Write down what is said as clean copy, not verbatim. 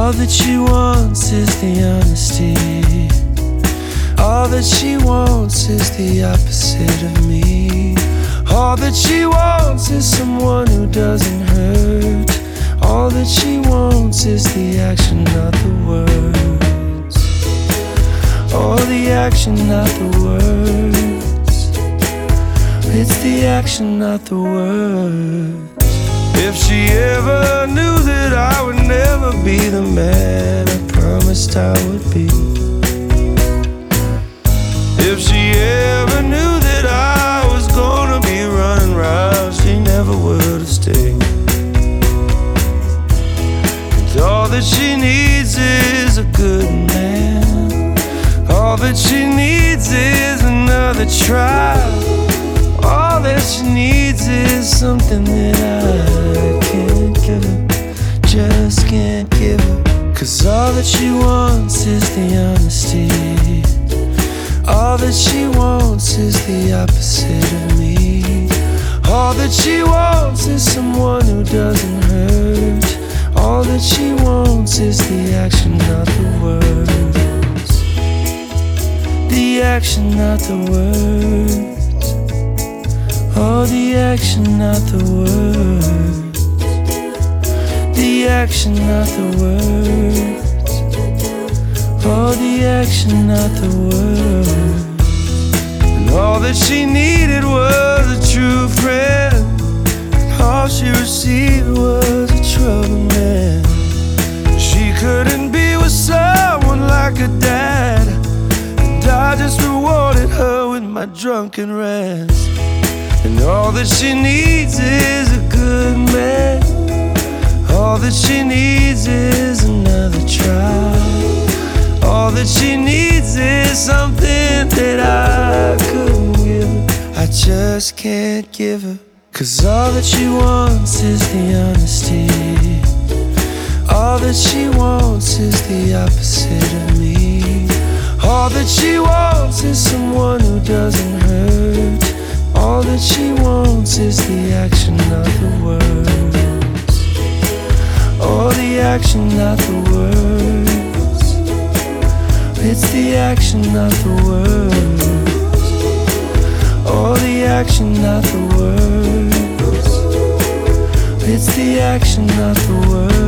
All that she wants is the honesty. All that she wants is the opposite of me. All that she wants is someone who doesn't hurt. All that she wants is the action, not the words. Oh, the action, not the words. It's the action, not the words. If she ever knew that I would never be the man I promised I would be. If she ever knew that I was gonna be running round, she never would have stayed. And all that she needs is a good man. All that she needs is another try. All that she needs is something that I can't give her, just can't give her. 'Cause all that she wants is the honesty. All that she wants is the opposite of me. All that she wants is someone who doesn't hurt. All that she wants is the action, not the words. The action, not the words. Oh, the action, not the words. The action, not the words. Oh, the action, not the words. And all that she needed was a true friend. And all she received was a troubled man. She couldn't be with someone like her dad, and I just rewarded her with my drunken rants. And all that she needs is a good man. All that she needs is another try. All that she needs is something that I couldn't give her, I just can't give her. 'Cause all that she wants is the honesty. All that she wants is the opposite of me. All that she wants is someone who doesn't hurt. All that she wants is the action, not the words. Oh, the action, not the words. It's the action, not the words. Oh, the action, not the words. It's the action, not the words.